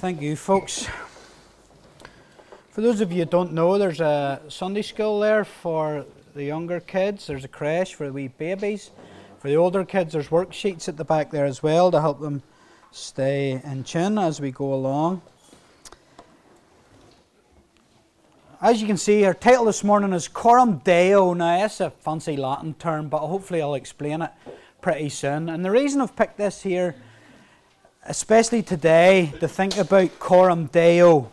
Thank you, folks. For those of you who don't know, there's a Sunday school there for the younger kids. There's a creche for the wee babies. For the older kids, there's worksheets at the back there as well to help them stay in tune as we go along. As you can see, our title this morning is Coram Deo. Now, that's a fancy Latin term, but hopefully I'll explain it pretty soon. And the reason I've picked this here, especially today, to think about Coram Deo,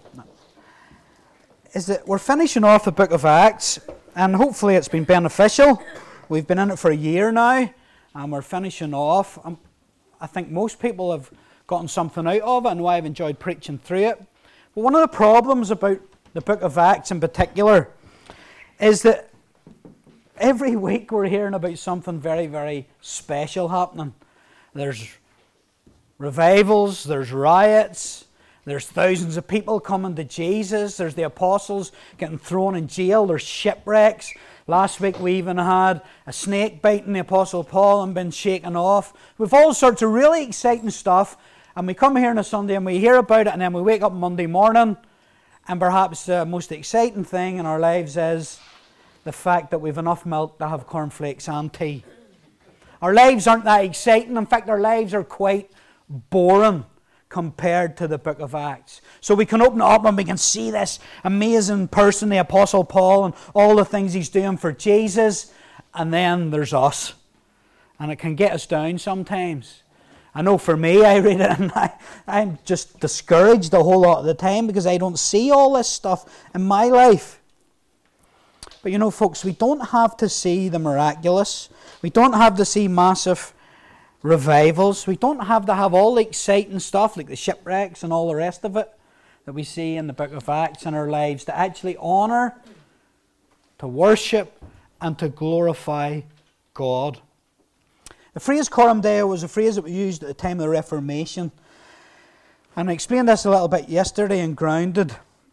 is that we're finishing off the book of Acts, and hopefully it's been beneficial. We've been in it for a year now, and we're finishing off. I think most people have gotten something out of it, and I've enjoyed preaching through it. But one of the problems about the book of Acts in particular is that every week we're hearing about something very, very special happening. There's revivals, there's riots, there's thousands of people coming to Jesus, there's the apostles getting thrown in jail, there's shipwrecks. Last week we even had a snake biting the apostle Paul and been shaken off. We've all sorts of really exciting stuff, and we come here on a Sunday and we hear about it, and then we wake up Monday morning, and perhaps the most exciting thing in our lives is the fact that we've enough milk to have cornflakes and tea. Our lives aren't that exciting. In fact, our lives are quite boring compared to the book of Acts. So we can open it up and we can see this amazing person, the Apostle Paul, and all the things he's doing for Jesus. And then there's us. And it can get us down sometimes. I know for me, I read it and I'm just discouraged a whole lot of the time because I don't see all this stuff in my life. But you know, folks, we don't have to see the miraculous. We don't have to see massive revivals. We don't have to have all the exciting stuff like the shipwrecks and all the rest of it that we see in the book of Acts in our lives to actually honour, to worship, and to glorify God. The phrase Coram Deo was a phrase that was used at the time of the Reformation. And I explained this a little bit yesterday in Grounded.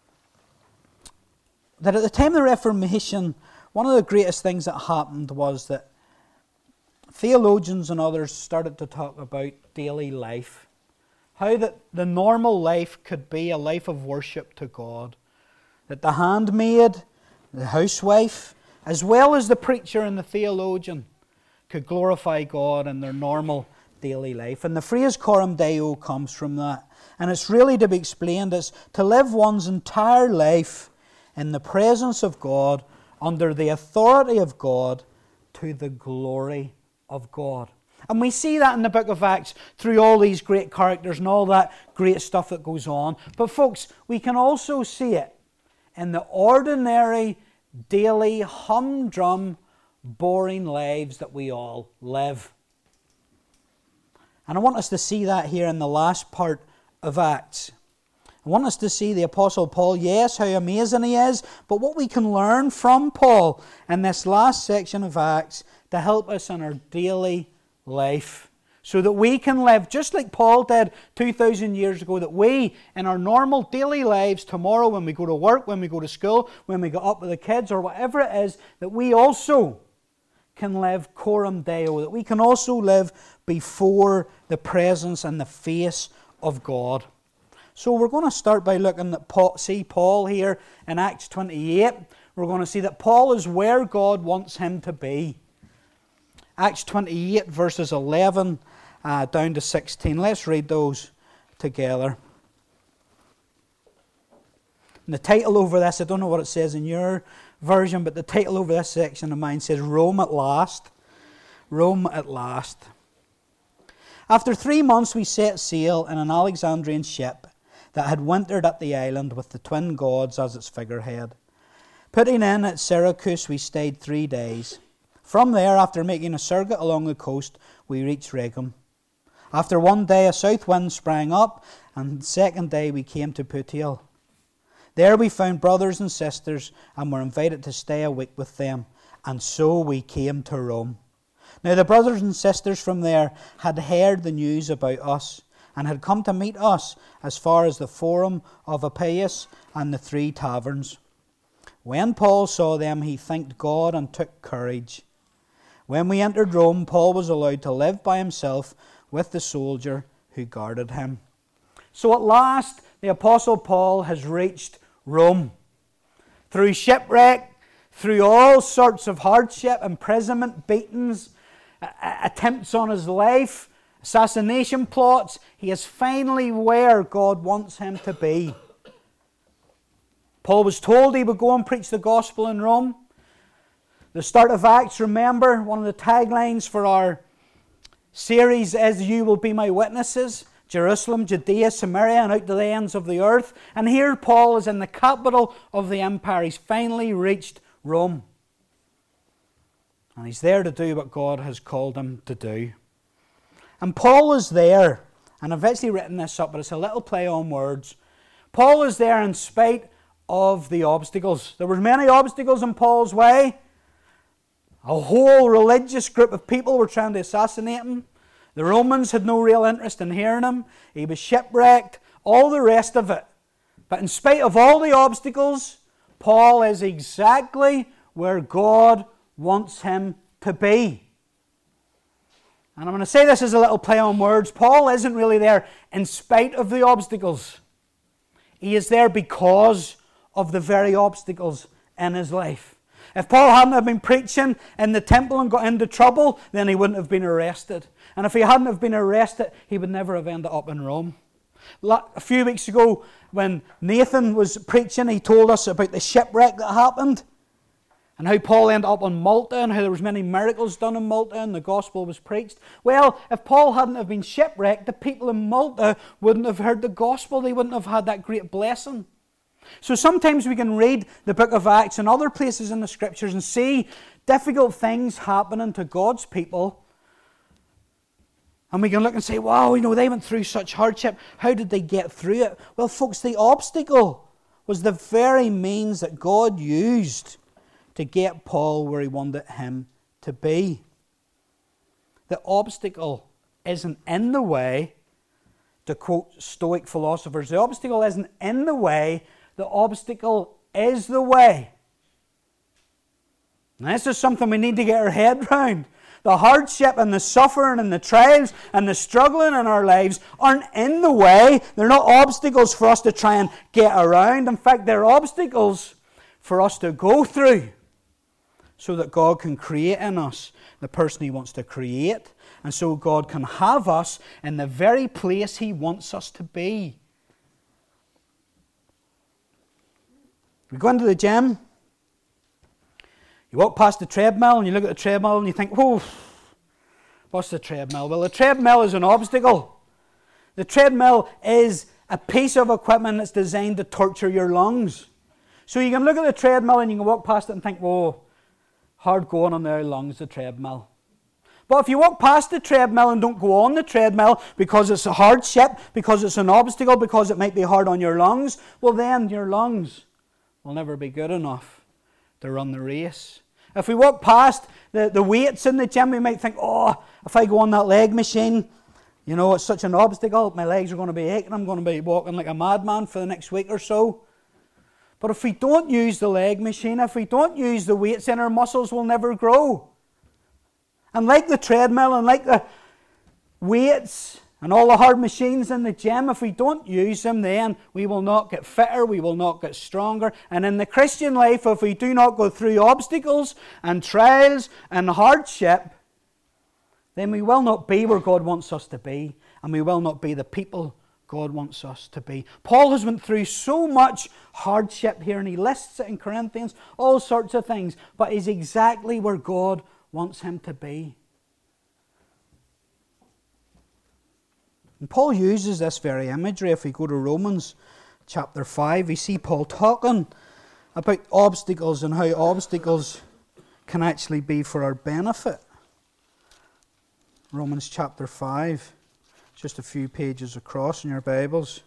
That at the time of the Reformation, one of the greatest things that happened was that theologians and others started to talk about daily life. How that the normal life could be a life of worship to God. That the handmaid, the housewife, as well as the preacher and the theologian, could glorify God in their normal daily life. And the phrase Coram Deo comes from that. And it's really to be explained as to live one's entire life in the presence of God, under the authority of God, to the glory of God. And we see that in the book of Acts through all these great characters and all that great stuff that goes on. But folks, we can also see it in the ordinary, daily, humdrum, boring lives that we all live. And I want us to see that here in the last part of Acts. I want us to see the Apostle Paul, yes, how amazing he is, but what we can learn from Paul in this last section of Acts to help us in our daily life, so that we can live just like Paul did 2,000 years ago, that we, in our normal daily lives, tomorrow when we go to work, when we go to school, when we get up with the kids, or whatever it is, that we also can live Coram Deo, that we can also live before the presence and the face of God. So we're going to start by looking at Paul here in Acts 28. We're going to see that Paul is where God wants him to be. Acts 28 verses 11 down to 16. Let's read those together. And the title over this, I don't know what it says in your version, but the title over this section of mine says Rome at Last. Rome at Last. After 3 months we set sail in an Alexandrian ship that had wintered at the island with the twin gods as its figurehead. Putting in at Syracuse we stayed 3 days. From there, after making a circuit along the coast, we reached Rhegium. After 1 day a south wind sprang up, and the second day we came to Puteoli. There we found brothers and sisters and were invited to stay a week with them, and so we came to Rome. Now the brothers and sisters from there had heard the news about us, and had come to meet us as far as the Forum of Appius and the 3 taverns. When Paul saw them, he thanked God and took courage. When we entered Rome, Paul was allowed to live by himself with the soldier who guarded him. So at last, the Apostle Paul has reached Rome. Through shipwreck, through all sorts of hardship, imprisonment, beatings, attempts on his life, assassination plots, he is finally where God wants him to be. Paul was told he would go and preach the gospel in Rome. The start of Acts, remember, one of the taglines for our series is, "You will be my witnesses." Jerusalem, Judea, Samaria, and out to the ends of the earth. And here Paul is in the capital of the empire. He's finally reached Rome. And he's there to do what God has called him to do. And Paul is there, and I've actually written this up, but it's a little play on words. Paul is there in spite of the obstacles. There were many obstacles in Paul's way. A whole religious group of people were trying to assassinate him. The Romans had no real interest in hearing him. He was shipwrecked, all the rest of it. But in spite of all the obstacles, Paul is exactly where God wants him to be. And I'm going to say this as a little play on words. Paul isn't really there in spite of the obstacles. He is there because of the very obstacles in his life. If Paul hadn't have been preaching in the temple and got into trouble, then he wouldn't have been arrested. And if he hadn't have been arrested, he would never have ended up in Rome. A few weeks ago, when Nathan was preaching, he told us about the shipwreck that happened and how Paul ended up on Malta and how there was many miracles done in Malta and the gospel was preached. Well, if Paul hadn't have been shipwrecked, the people in Malta wouldn't have heard the gospel. They wouldn't have had that great blessing. So sometimes we can read the book of Acts and other places in the scriptures and see difficult things happening to God's people. And we can look and say, wow, they went through such hardship. How did they get through it? Well, folks, the obstacle was the very means that God used to get Paul where he wanted him to be. The obstacle isn't in the way, to quote Stoic philosophers, the obstacle isn't in the way, the obstacle is the way. Now, this is something we need to get our head round. The hardship and the suffering and the trials and the struggling in our lives aren't in the way. They're not obstacles for us to try and get around. In fact, they're obstacles for us to go through so that God can create in us the person He wants to create, and so God can have us in the very place He wants us to be. We go into the gym, you walk past the treadmill and you look at the treadmill and you think, whoa, what's the treadmill? Well, the treadmill is an obstacle. The treadmill is a piece of equipment that's designed to torture your lungs. So you can look at the treadmill and you can walk past it and think, whoa, hard going on the lungs, the treadmill. But if you walk past the treadmill and don't go on the treadmill because it's a hardship, because it's an obstacle, because it might be hard on your lungs, well then your lungs will never be good enough to run the race. If we walk past the weights in the gym, we might think, oh, if I go on that leg machine, it's such an obstacle, my legs are going to be aching, I'm going to be walking like a madman for the next week or so. But if we don't use the leg machine, if we don't use the weights, then our muscles will never grow. And like the treadmill and like the weights and all the hard machines in the gym, if we don't use them, then we will not get fitter, we will not get stronger. And in the Christian life, if we do not go through obstacles and trials and hardship, then we will not be where God wants us to be, and we will not be the people God wants us to be. Paul has went through so much hardship here, and he lists it in Corinthians, all sorts of things, but he's exactly where God wants him to be. And Paul uses this very imagery. If we go to Romans chapter 5, we see Paul talking about obstacles and how obstacles can actually be for our benefit. Romans chapter 5, just a few pages across in your Bibles.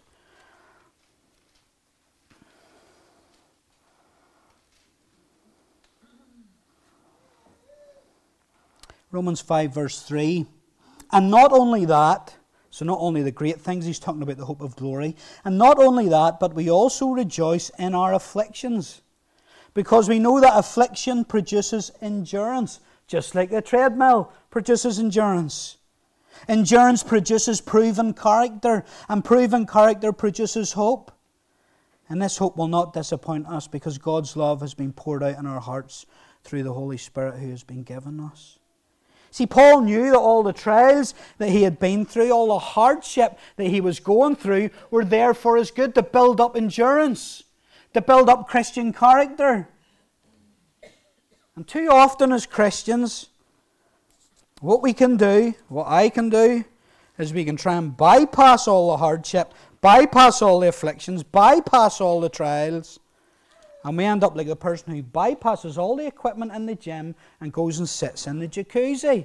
Romans 5 verse 3. And not only that, so not only the great things, he's talking about the hope of glory. And not only that, but we also rejoice in our afflictions, because we know that affliction produces endurance, just like the treadmill produces endurance. Endurance produces proven character, and proven character produces hope. And this hope will not disappoint us because God's love has been poured out in our hearts through the Holy Spirit who has been given us. See, Paul knew that all the trials that he had been through, all the hardship that he was going through, were there for his good, to build up endurance, to build up Christian character. And too often as Christians, what we can do, what I can do, is we can try and bypass all the hardship, bypass all the afflictions, bypass all the trials, and we end up like a person who bypasses all the equipment in the gym and goes and sits in the jacuzzi.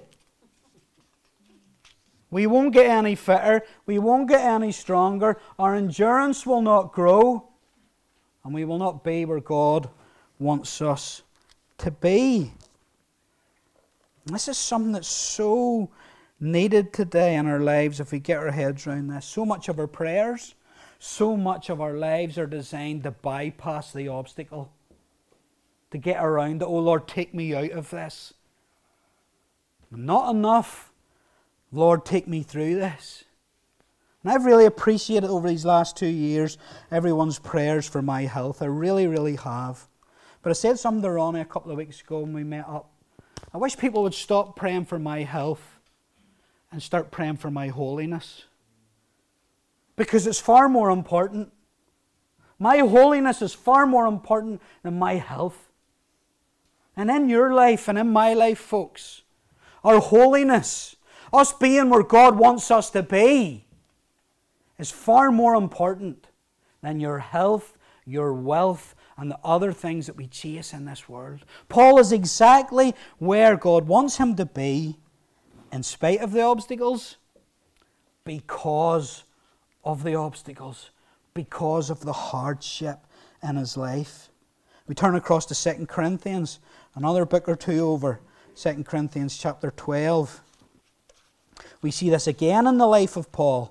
We won't get any fitter, we won't get any stronger, our endurance will not grow, and we will not be where God wants us to be. This is something that's so needed today in our lives if we get our heads around this. So much of our prayers, so much of our lives are designed to bypass the obstacle, to get around it. Oh Lord, take me out of this. Not enough. Lord, take me through this. And I've really appreciated over these last 2 years everyone's prayers for my health. I really, really have. But I said something to Ronnie a couple of weeks ago when we met up. I wish people would stop praying for my health and start praying for my holiness. Because it's far more important. My holiness is far more important than my health. And in your life and in my life, folks, our holiness, us being where God wants us to be, is far more important than your health, your wealth, and the other things that we chase in this world. Paul is exactly where God wants him to be, in spite of the obstacles, because of the obstacles, because of the hardship in his life. We turn across to 2 Corinthians, another book or two over, 2 Corinthians chapter 12. We see this again in the life of Paul.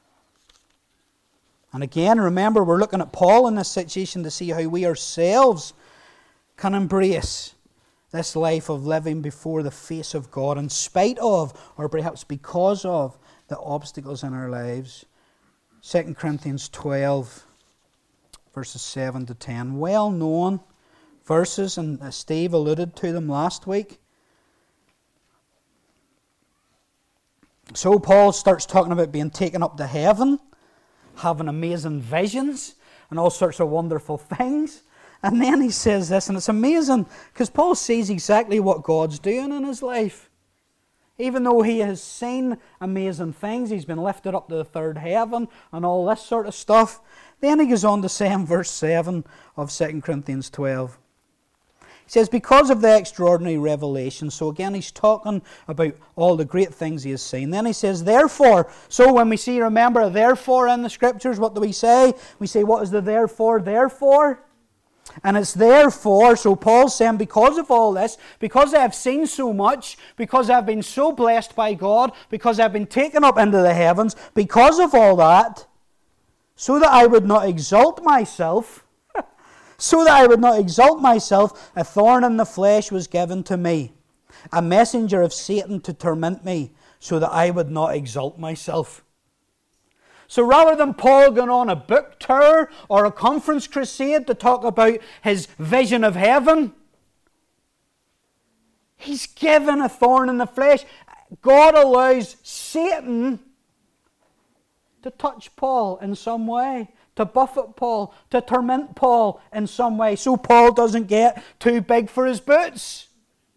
And again, remember, we're looking at Paul in this situation to see how we ourselves can embrace this life of living before the face of God in spite of, or perhaps because of, the obstacles in our lives. 2 Corinthians 12, verses 7 to 10. Well known verses, and Steve alluded to them last week. So Paul starts talking about being taken up to heaven, having amazing visions and all sorts of wonderful things. And then he says this, and it's amazing, because Paul sees exactly what God's doing in his life. Even though he has seen amazing things, he's been lifted up to the third heaven and all this sort of stuff. Then he goes on to say in verse 7 of 2 Corinthians 12. He says, because of the extraordinary revelation. So again, he's talking about all the great things he has seen. Then he says, therefore. So when we see, remember, therefore in the Scriptures, what do we say? We say, what is the therefore? Therefore. And it's therefore, so Paul's saying, because of all this, because I have seen so much, because I've been so blessed by God, because I've been taken up into the heavens, because of all that, so that I would not exalt myself, a thorn in the flesh was given to me, a messenger of Satan to torment me, so that I would not exalt myself. So rather than Paul going on a book tour or a conference crusade to talk about his vision of heaven, he's given a thorn in the flesh. God allows Satan to touch Paul in some way, to buffet Paul, to torment Paul in some way, so Paul doesn't get too big for his boots.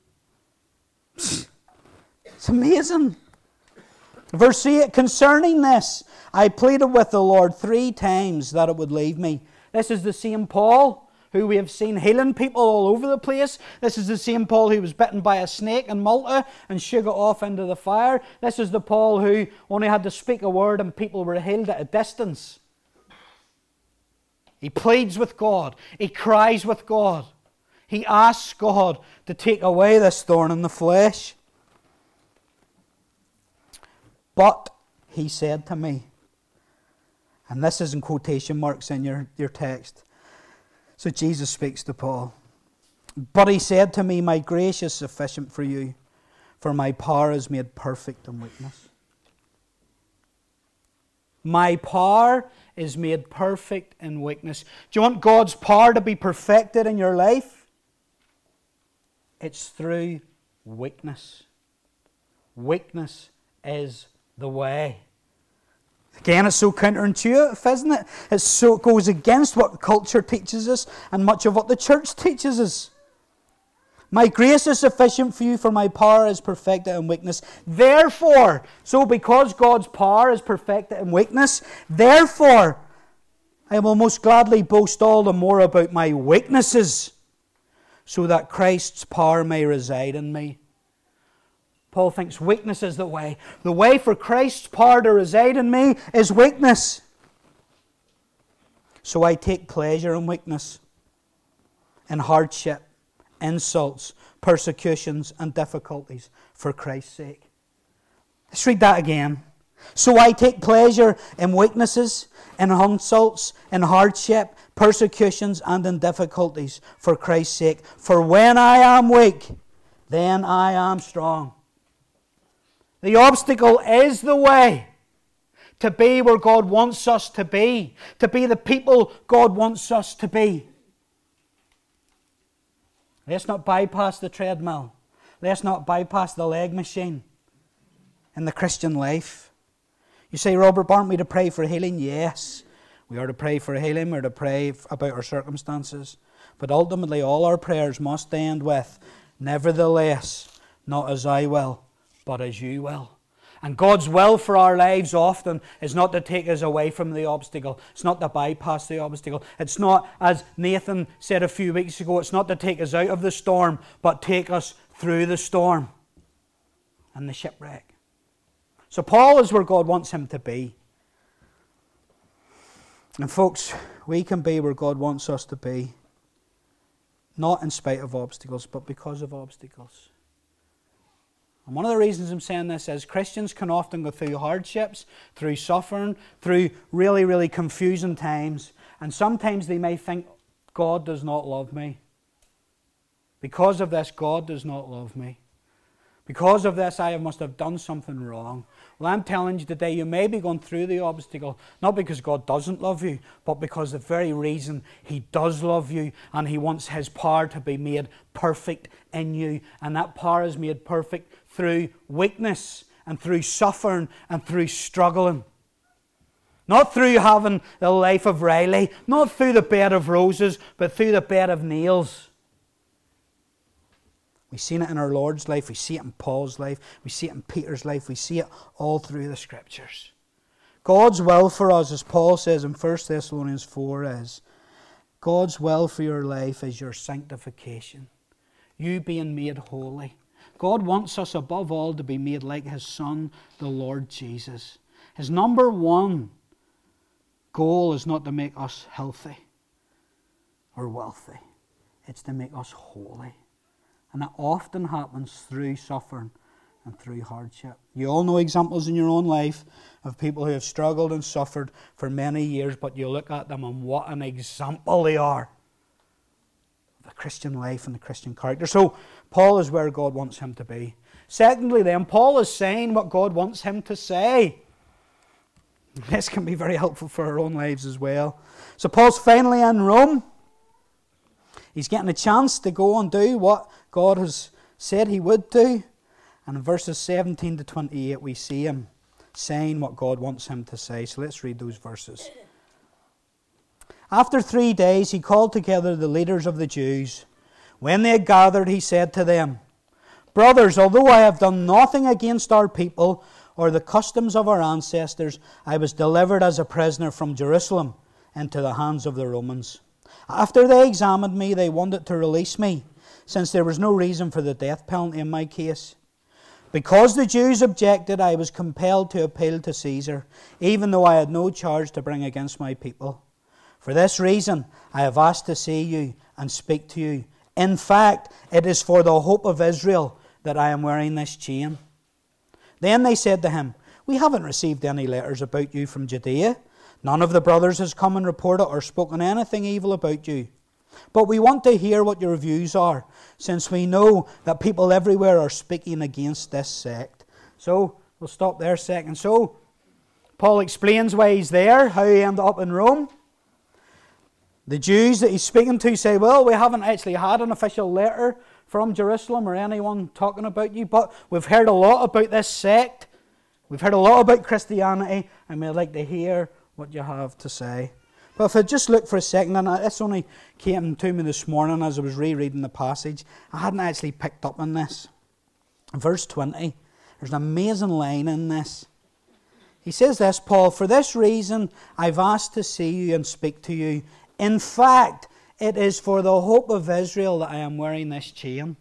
It's amazing. Verse 8, concerning this, I pleaded with the Lord 3 times that it would leave me. This is the same Paul who we have seen healing people all over the place. This is the same Paul who was bitten by a snake in Malta and shook it off into the fire. This is the Paul who only had to speak a word and people were healed at a distance. He pleads with God. He cries with God. He asks God to take away this thorn in the flesh. But he said to me, and this is in quotation marks in your text. So Jesus speaks to Paul. But he said to me, my grace is sufficient for you, for my power is made perfect in weakness. My power is made perfect in weakness. Do you want God's power to be perfected in your life? It's through weakness. Weakness is the way. Again, it's so counterintuitive, isn't it? It goes against what the culture teaches us and much of what the church teaches us. My grace is sufficient for you, for my power is perfected in weakness. Therefore, so because God's power is perfected in weakness, therefore, I will most gladly boast all the more about my weaknesses, so that Christ's power may reside in me. Paul thinks weakness is the way. The way for Christ's power to reside in me is weakness. So I take pleasure in weakness, in hardship, insults, persecutions, and difficulties for Christ's sake. Let's read that again. So I take pleasure in weaknesses, in insults, in hardship, persecutions, and in difficulties for Christ's sake. For when I am weak, then I am strong. The obstacle is the way to be where God wants us to be the people God wants us to be. Let's not bypass the treadmill. Let's not bypass the leg machine in the Christian life. You say, Robert, aren't we to pray for healing? Yes, we are to pray for healing. We're to pray about our circumstances. But ultimately, all our prayers must end with, nevertheless, not as I will, but as you will. And God's will for our lives often is not to take us away from the obstacle. It's not to bypass the obstacle. It's not, as Nathan said a few weeks ago, it's not to take us out of the storm, but take us through the storm and the shipwreck. So Paul is where God wants him to be. And folks, we can be where God wants us to be, not in spite of obstacles, but because of obstacles. And one of the reasons I'm saying this is Christians can often go through hardships, through suffering, through really, really confusing times. And sometimes they may think, God does not love me. Because of this, God does not love me. Because of this, I must have done something wrong. Well, I'm telling you today, you may be going through the obstacle, not because God doesn't love you, but because the very reason He does love you, and He wants His power to be made perfect in you. And that power is made perfect through weakness, and through suffering, and through struggling. Not through having the life of Riley, not through the bed of roses, but through the bed of nails. We've seen it in our Lord's life, we see it in Paul's life, we see it in Peter's life, we see it all through the Scriptures. God's will for us, as Paul says in 1 Thessalonians 4, is God's will for your life is your sanctification, you being made holy. God wants us above all to be made like His Son, the Lord Jesus. His number one goal is not to make us healthy or wealthy, it's to make us holy. And that often happens through suffering and through hardship. You all know examples in your own life of people who have struggled and suffered for many years, but you look at them and what an example they are of the Christian life and the Christian character. So Paul is where God wants him to be. Secondly then, Paul is saying what God wants him to say. This can be very helpful for our own lives as well. So Paul's finally in Rome. He's getting a chance to go and do what God has said he would do. And in verses 17 to 28 we see him saying what God wants him to say. So let's read those verses. After 3 days he called together the leaders of the Jews. When they had gathered, he said to them, Brothers, although I have done nothing against our people or the customs of our ancestors, I was delivered as a prisoner from Jerusalem into the hands of the Romans. After they examined me, they wanted to release me, since there was no reason for the death penalty in my case. Because the Jews objected, I was compelled to appeal to Caesar, even though I had no charge to bring against my people. For this reason, I have asked to see you and speak to you. In fact, it is for the hope of Israel that I am wearing this chain. Then they said to him, We haven't received any letters about you from Judea. None of the brothers has come and reported or spoken anything evil about you. But we want to hear what your views are, since we know that people everywhere are speaking against this sect. So, we'll stop there a second. So, Paul explains why he's there, how he ended up in Rome. The Jews that he's speaking to say, well, we haven't actually had an official letter from Jerusalem or anyone talking about you, but we've heard a lot about this sect. We've heard a lot about Christianity, and we'd like to hear what you have to say. But if I just look for a second, and this only came to me this morning as I was rereading the passage, I hadn't actually picked up on this. Verse 20, there's an amazing line in this. He says this, Paul, for this reason I've asked to see you and speak to you. In fact, it is for the hope of Israel that I am wearing this chain.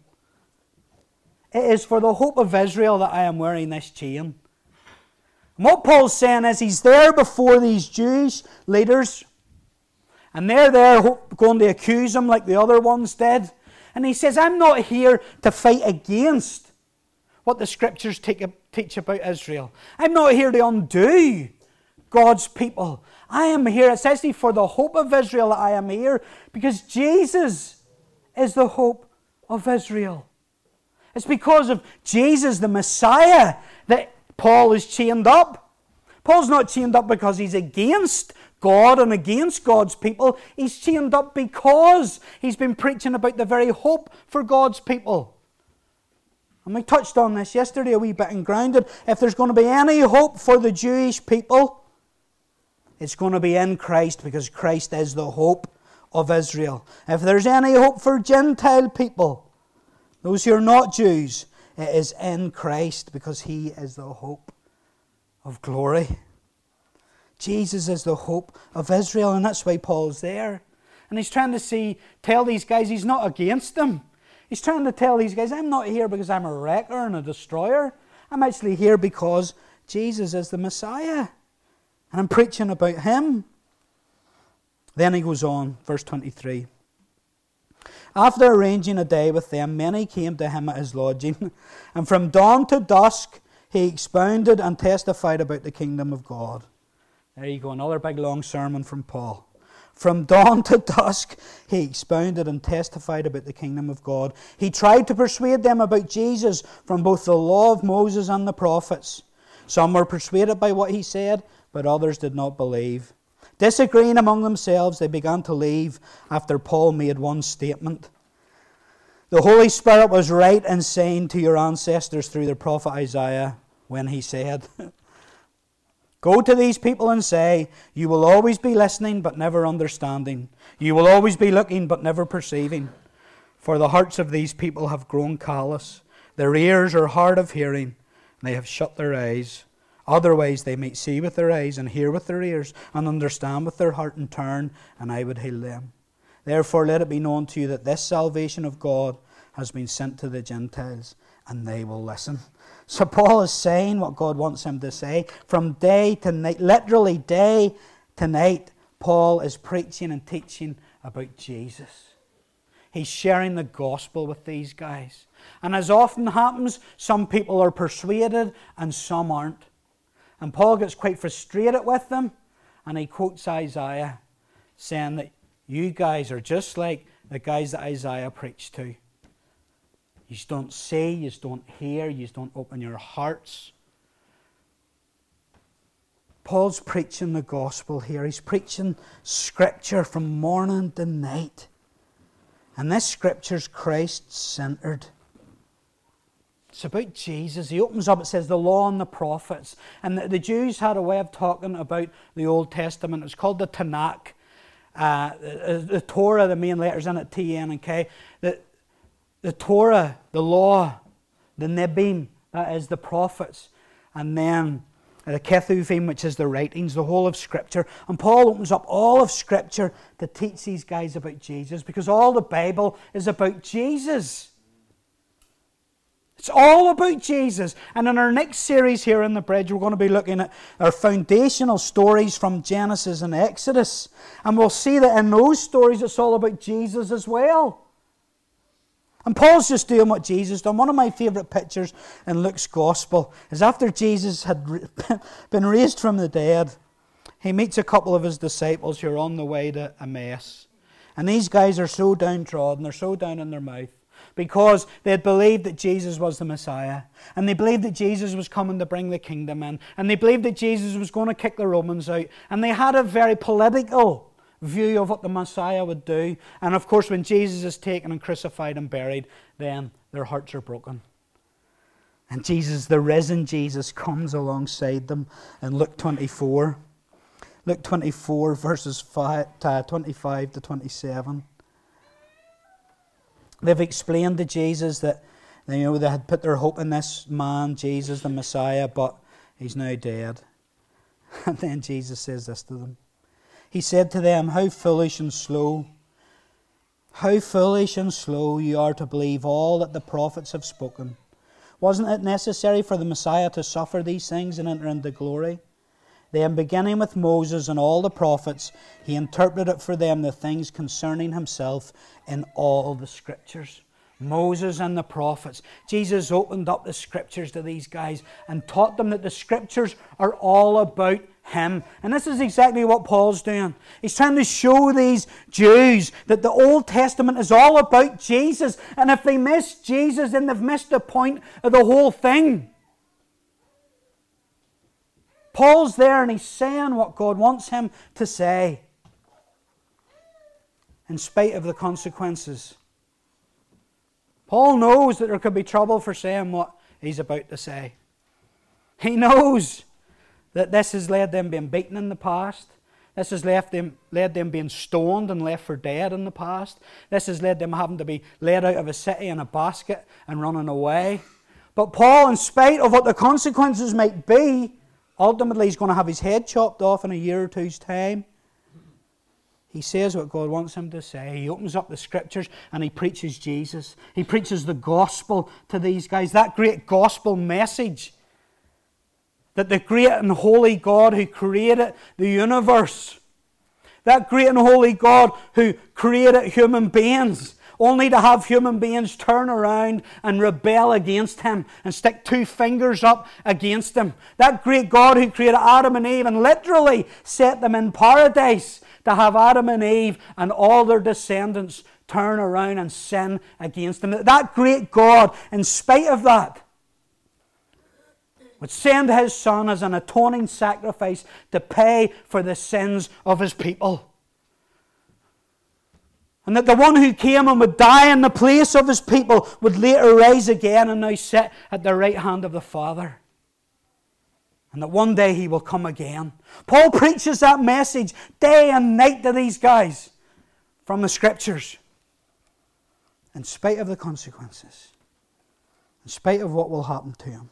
It is for the hope of Israel that I am wearing this chain. And what Paul's saying is he's there before these Jewish leaders, and they're there going to accuse him like the other ones did. And he says, I'm not here to fight against what the Scriptures teach about Israel. I'm not here to undo God's people. I am here, it's actually for the hope of Israel that I am here, because Jesus is the hope of Israel. It's because of Jesus, the Messiah, that Paul is chained up. Paul's not chained up because he's against God and against God's people. He's chained up because he's been preaching about the very hope for God's people. And we touched on this yesterday a wee bit and grounded. If there's going to be any hope for the Jewish people, it's going to be in Christ, because Christ is the hope of Israel. If there's any hope for Gentile people, those who are not Jews, it is in Christ, because He is the hope of glory. Jesus is the hope of Israel, and that's why Paul's there. And he's trying to tell these guys he's not against them. He's trying to tell these guys, I'm not here because I'm a wrecker and a destroyer. I'm actually here because Jesus is the Messiah. And I'm preaching about Him. Then he goes on, verse 23. After arranging a day with them, many came to him at his lodging. And from dawn to dusk, he expounded and testified about the kingdom of God. There you go, another big long sermon from Paul. From dawn to dusk, he expounded and testified about the kingdom of God. He tried to persuade them about Jesus from both the law of Moses and the prophets. Some were persuaded by what he said, but others did not believe. Disagreeing among themselves, they began to leave after Paul made one statement. The Holy Spirit was right in saying to your ancestors through the prophet Isaiah when he said, Go to these people and say, you will always be listening but never understanding. You will always be looking but never perceiving. For the hearts of these people have grown callous. Their ears are hard of hearing, and they have shut their eyes. Otherwise they might see with their eyes and hear with their ears and understand with their heart and turn, and I would heal them. Therefore let it be known to you that this salvation of God has been sent to the Gentiles, and they will listen. So Paul is saying what God wants him to say. From day to night, literally day to night, Paul is preaching and teaching about Jesus. He's sharing the gospel with these guys. And as often happens, some people are persuaded and some aren't. And Paul gets quite frustrated with them, and he quotes Isaiah, saying that you guys are just like the guys that Isaiah preached to. You don't see, you don't hear, you don't open your hearts. Paul's preaching the gospel here. He's preaching Scripture from morning to night. And this Scripture's Christ-centered. It's about Jesus. He opens up, it says, the law and the prophets. And the Jews had a way of talking about the Old Testament. It was called the Tanakh. The Torah, the main letters in it, T, N, and K. The Torah, the law, the Nebiim, that is the prophets. And then the Ketuvim, which is the writings, the whole of Scripture. And Paul opens up all of Scripture to teach these guys about Jesus, because all the Bible is about Jesus. It's all about Jesus. And in our next series here in the Bridge, we're going to be looking at our foundational stories from Genesis and Exodus. And we'll see that in those stories it's all about Jesus as well. And Paul's just doing what Jesus done. One of my favourite pictures in Luke's Gospel is after Jesus had been raised from the dead, he meets a couple of his disciples who are on the way to Emmaus. And these guys are so downtrodden, they're so down in their mouth. because they had believed that Jesus was the Messiah. And they believed that Jesus was coming to bring the kingdom in. And they believed that Jesus was going to kick the Romans out. And they had a very political view of what the Messiah would do. And of course, when Jesus is taken and crucified and buried, then their hearts are broken. And Jesus, the risen Jesus, comes alongside them in Luke 24. Luke 24, verses 25 to 27. They've explained to Jesus that they had put their hope in this man, Jesus, the Messiah, but he's now dead. And then Jesus says this to them. He said to them, how foolish and slow you are to believe all that the prophets have spoken. Wasn't it necessary for the Messiah to suffer these things and enter into glory? Then, beginning with Moses and all the prophets, he interpreted for them the things concerning himself in all the Scriptures. Moses and the prophets. Jesus opened up the Scriptures to these guys and taught them that the Scriptures are all about Him. And this is exactly what Paul's doing. He's trying to show these Jews that the Old Testament is all about Jesus. And if they miss Jesus, then they've missed the point of the whole thing. Paul's there and he's saying what God wants him to say, in spite of the consequences. Paul knows that there could be trouble for saying what he's about to say. He knows that this has led them being beaten in the past. This has led them being stoned and left for dead in the past. This has led them having to be led out of a city in a basket and running away. But Paul, in spite of what the consequences might be, ultimately he's going to have his head chopped off in a year or two's time. He says what God wants him to say. He opens up the Scriptures and he preaches Jesus. He preaches the gospel to these guys. That great gospel message that the great and holy God who created the universe, that great and holy God who created human beings, only to have human beings turn around and rebel against Him and stick two fingers up against Him. That great God who created Adam and Eve and literally set them in paradise, to have Adam and Eve and all their descendants turn around and sin against Him. That great God, in spite of that, would send His Son as an atoning sacrifice to pay for the sins of His people. And that the one who came and would die in the place of His people would later rise again and now sit at the right hand of the Father. And that one day He will come again. Paul preaches that message day and night to these guys from the Scriptures. In spite of the consequences. In spite of what will happen to him.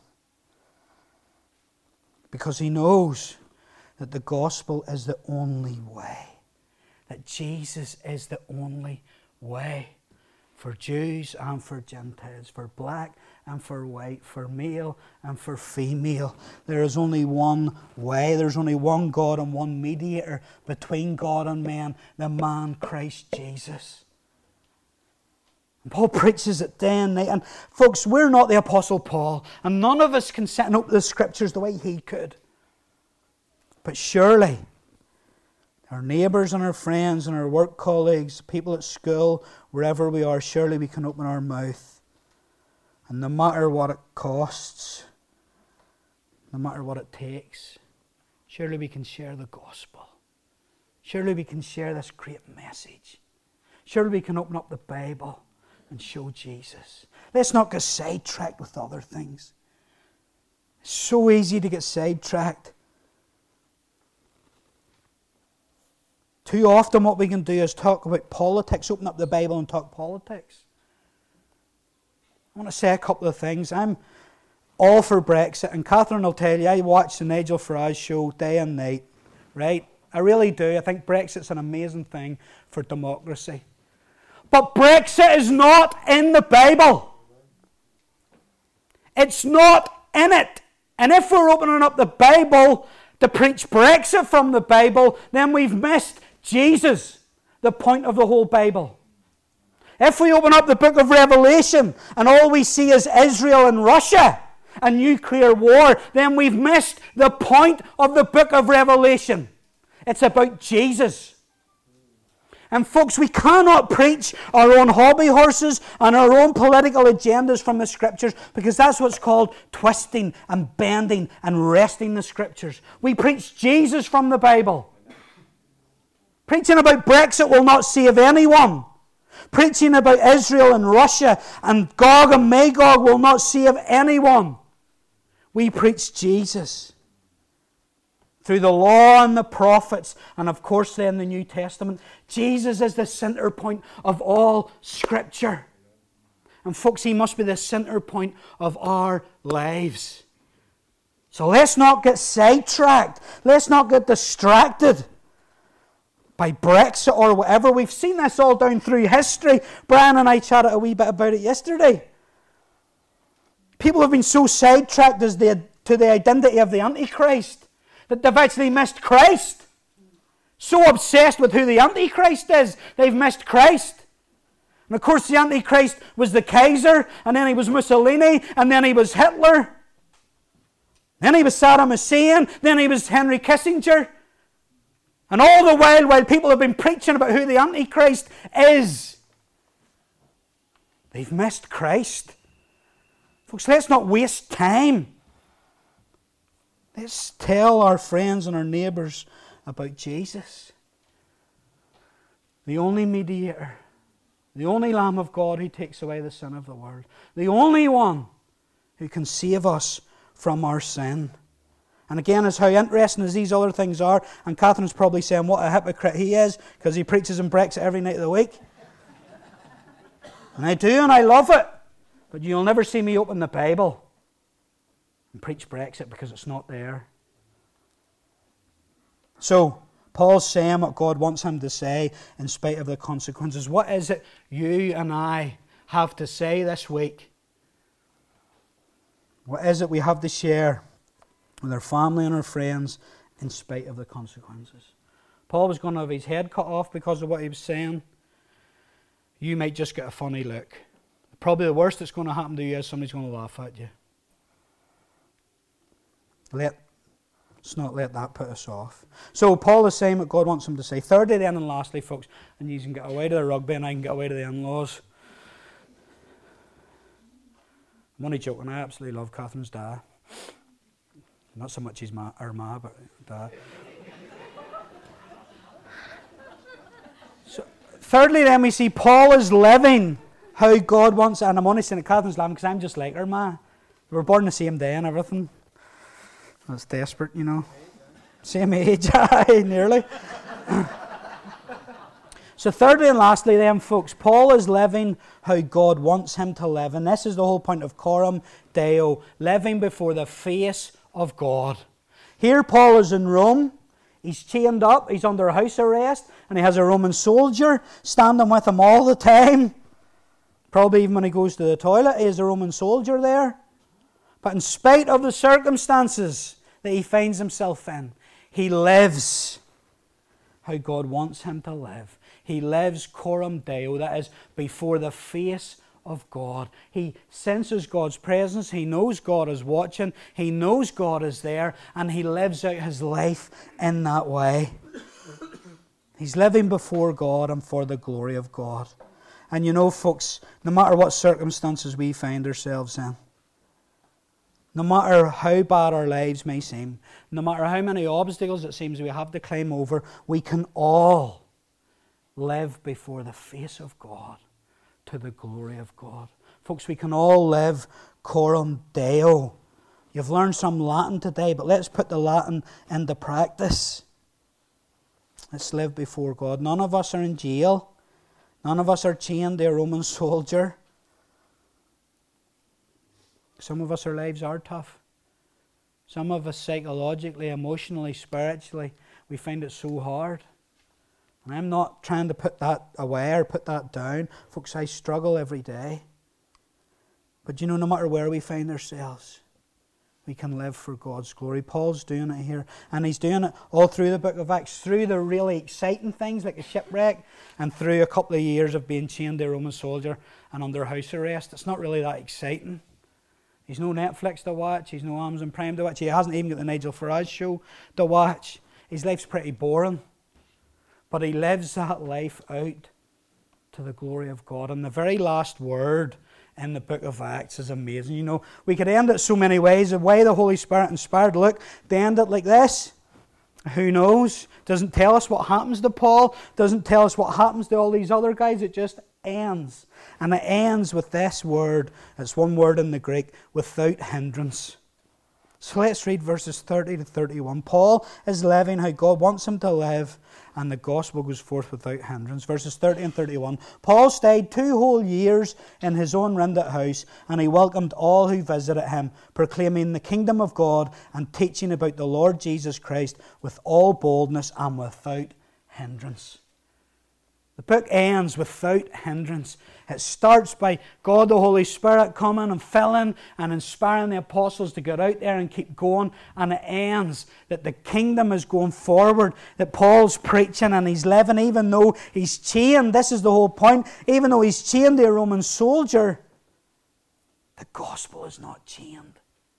Because he knows that the gospel is the only way. That Jesus is the only way for Jews and for Gentiles, for black and for white, for male and for female. There is only one way. There's only one God and one mediator between God and man, the man Christ Jesus. And Paul preaches it day and night. And folks, we're not the Apostle Paul, and none of us can sit and open the Scriptures the way he could. But surely our neighbours and our friends and our work colleagues, people at school, wherever we are, surely we can open our mouth. And no matter what it costs, no matter what it takes, surely we can share the gospel. Surely we can share this great message. Surely we can open up the Bible and show Jesus. Let's not get sidetracked with other things. It's so easy to get sidetracked. Too often what we can do is talk about politics, open up the Bible and talk politics. I want to say a couple of things. I'm all for Brexit, and Catherine will tell you, I watch the Nigel Farage show day and night, right? I really do. I think Brexit's an amazing thing for democracy. But Brexit is not in the Bible. It's not in it. And if we're opening up the Bible to preach Brexit from the Bible, then we've missed Jesus, the point of the whole Bible. If we open up the book of Revelation and all we see is Israel and Russia and nuclear war, then we've missed the point of the book of Revelation. It's about Jesus. And folks, we cannot preach our own hobby horses and our own political agendas from the Scriptures, because that's what's called twisting and bending and wresting the Scriptures. We preach Jesus from the Bible. Preaching about Brexit will not save anyone. Preaching about Israel and Russia and Gog and Magog will not save anyone. We preach Jesus. Through the law and the prophets, and of course then the New Testament, Jesus is the center point of all Scripture. And folks, He must be the center point of our lives. So let's not get sidetracked. Let's not get distracted by Brexit or whatever. We've seen this all down through history. Brian and I chatted a wee bit about it yesterday. People have been so sidetracked to the identity of the Antichrist that they've actually missed Christ. So obsessed with who the Antichrist is, they've missed Christ. And of course the Antichrist was the Kaiser, and then he was Mussolini, and then he was Hitler. Then he was Saddam Hussein, then he was Henry Kissinger. And all the while people have been preaching about who the Antichrist is, they've missed Christ. Folks, let's not waste time. Let's tell our friends and our neighbours about Jesus. The only mediator, the only Lamb of God who takes away the sin of the world. The only one who can save us from our sin. And again, as how interesting as these other things are, and Catherine's probably saying what a hypocrite he is, because he preaches on Brexit every night of the week. And I do, and I love it. But you'll never see me open the Bible and preach Brexit, because it's not there. So, Paul's saying what God wants him to say in spite of the consequences. What is it you and I have to say this week? What is it we have to share with our family and our friends in spite of the consequences? Paul was going to have his head cut off because of what he was saying. You might just get a funny look. Probably the worst that's going to happen to you is somebody's going to laugh at you. Let's not let that put us off. So Paul is saying what God wants him to say. Thirdly then and lastly, folks, and you can get away to the rugby and I can get away to the in-laws. I'm only joking, I absolutely love Catherine's dad. Not so much her ma, but dad. So, thirdly then we see Paul is living how God wants, and I'm only saying it, Catherine's laughing because I'm just like her ma. We were born the same day and everything. That's desperate, you know. Same age, nearly. So thirdly and lastly then, folks, Paul is living how God wants him to live. And this is the whole point of Coram Deo, living before the face of God. Here Paul is in Rome. He's chained up. He's under house arrest. And he has a Roman soldier standing with him all the time. Probably even when he goes to the toilet, he has a Roman soldier there. But in spite of the circumstances that he finds himself in, he lives how God wants him to live. He lives coram Deo, that is, before the face of God. He senses God's presence. He knows God is watching. He knows God is there. And he lives out his life in that way. He's living before God and for the glory of God. And you know, folks, no matter what circumstances we find ourselves in, no matter how bad our lives may seem, no matter how many obstacles it seems we have to climb over, we can all live before the face of God to the glory of God. Folks, we can all live coram Deo. You've learned some Latin today, but let's put the Latin into practice. Let's live before God. None of us are in jail. None of us are chained to a Roman soldier. Some of us, our lives are tough. Some of us psychologically, emotionally, spiritually, we find it so hard. And I'm not trying to put that away or put that down. Folks, I struggle every day. But you know, no matter where we find ourselves, we can live for God's glory. Paul's doing it here. And he's doing it all through the book of Acts, through the really exciting things like a shipwreck and through a couple of years of being chained to a Roman soldier and under house arrest. It's not really that exciting. He's no Netflix to watch. He's no Amazon Prime to watch. He hasn't even got the Nigel Farage show to watch. His life's pretty boring. but he lives that life out to the glory of God. And the very last word in the book of Acts is amazing. You know, we could end it so many ways. The way the Holy Spirit inspired Luke to end it like this, who knows? Doesn't tell us what happens to Paul. Doesn't tell us what happens to all these other guys. It just ends. And it ends with this word. It's one word in the Greek, without hindrance. So let's read verses 30 to 31. Paul is living how God wants him to live, and the gospel goes forth without hindrance. Verses 30 and 31. Paul stayed 2 whole years in his own rented house, and he welcomed all who visited him, proclaiming the kingdom of God and teaching about the Lord Jesus Christ with all boldness and without hindrance. The book ends without hindrance. It starts by God the Holy Spirit coming and filling and inspiring the apostles to get out there and keep going. And it ends that the kingdom is going forward, that Paul's preaching and he's living even though he's chained. This is the whole point. Even though he's chained to a Roman soldier, the gospel is not chained.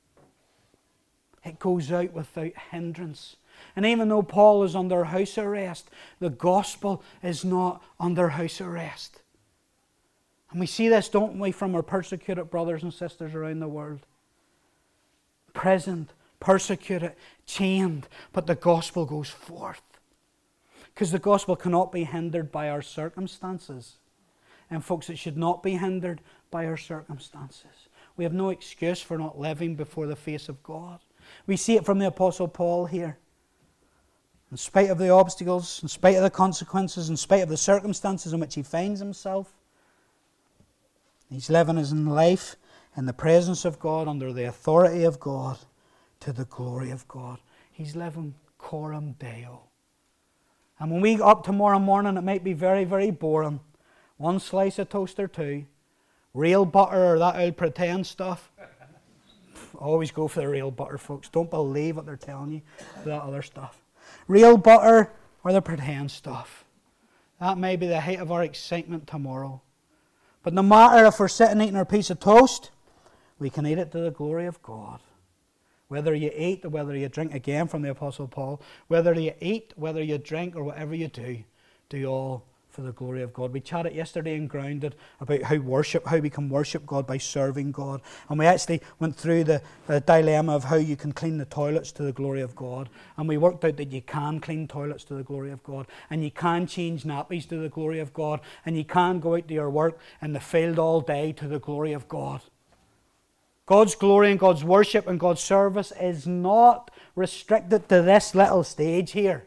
It goes out without hindrance. And even though Paul is under house arrest, the gospel is not under house arrest. And we see this, don't we, from our persecuted brothers and sisters around the world. Imprisoned, persecuted, chained, but the gospel goes forth. Because the gospel cannot be hindered by our circumstances. And folks, it should not be hindered by our circumstances. We have no excuse for not living before the face of God. We see it from the Apostle Paul here. In spite of the obstacles, in spite of the consequences, in spite of the circumstances in which he finds himself, he's living his life in the presence of God, under the authority of God, to the glory of God. He's living coram Deo. And when we get up tomorrow morning, it might be very, very boring. 1 slice of toast or 2, real butter or that old pretend stuff. Always go for the real butter, folks. Don't believe what they're telling you about that other stuff. Real butter or the pretend stuff. That may be the height of our excitement tomorrow. But no matter if we're sitting eating our piece of toast, we can eat it to the glory of God. Whether you eat or whether you drink, again from the Apostle Paul, whether you eat, whether you drink, or whatever you do all for the glory of God. We chatted yesterday in Grounded about how we can worship God by serving God. And we actually went through the dilemma of how you can clean the toilets to the glory of God. And we worked out that you can clean toilets to the glory of God. And you can change nappies to the glory of God. And you can go out to your work in the field all day to the glory of God. God's glory and God's worship and God's service is not restricted to this little stage here.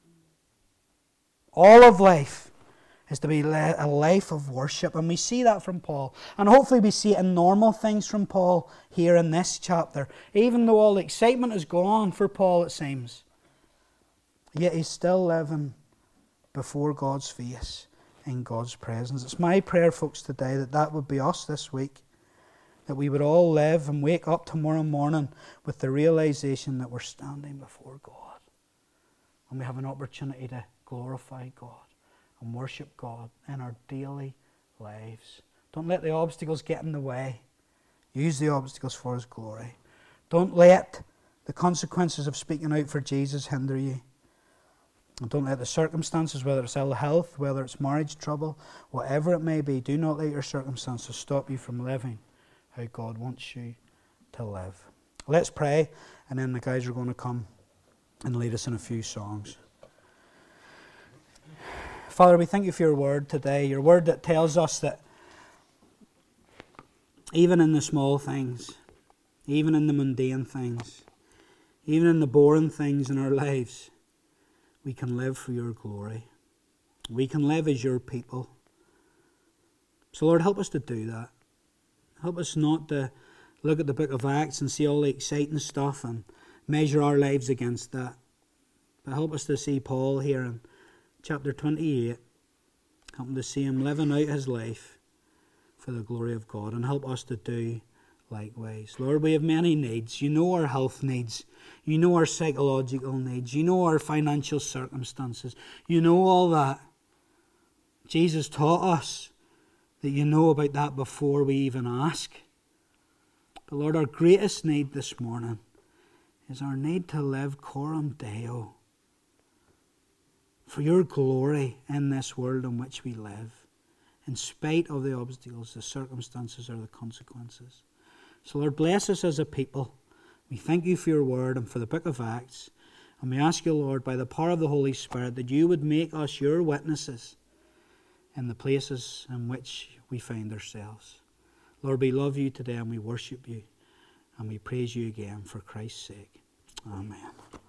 All of life is to be a life of worship. And we see that from Paul. And hopefully we see it in normal things from Paul here in this chapter. Even though all the excitement is gone for Paul, it seems. Yet he's still living before God's face, in God's presence. It's my prayer, folks, today that would be us this week. That we would all live and wake up tomorrow morning with the realization that we're standing before God. And we have an opportunity to glorify God and worship God in our daily lives. Don't let the obstacles get in the way. Use the obstacles for His glory. Don't let the consequences of speaking out for Jesus hinder you. And don't let the circumstances, whether it's ill health, whether it's marriage trouble, whatever it may be, do not let your circumstances stop you from living how God wants you to live. Let's pray, and then the guys are going to come and lead us in a few songs. Father, we thank you for your word today, your word that tells us that even in the small things, even in the mundane things, even in the boring things in our lives, we can live for your glory. We can live as your people. So Lord, help us to do that. Help us not to look at the book of Acts and see all the exciting stuff and measure our lives against that. But help us to see Paul here in chapter 28. Help him to see him living out his life for the glory of God. And help us to do likewise. Lord, we have many needs. You know our health needs. You know our psychological needs. You know our financial circumstances. You know all that. Jesus taught us that you know about that before we even ask. But Lord, our greatest need this morning is our need to live coram Deo. for your glory in this world in which we live, in spite of the obstacles, the circumstances, or the consequences. So Lord, bless us as a people. We thank you for your word and for the book of Acts. And we ask you, Lord, by the power of the Holy Spirit, that you would make us your witnesses in the places in which we find ourselves. Lord, we love you today and we worship you and we praise you again for Christ's sake. Amen.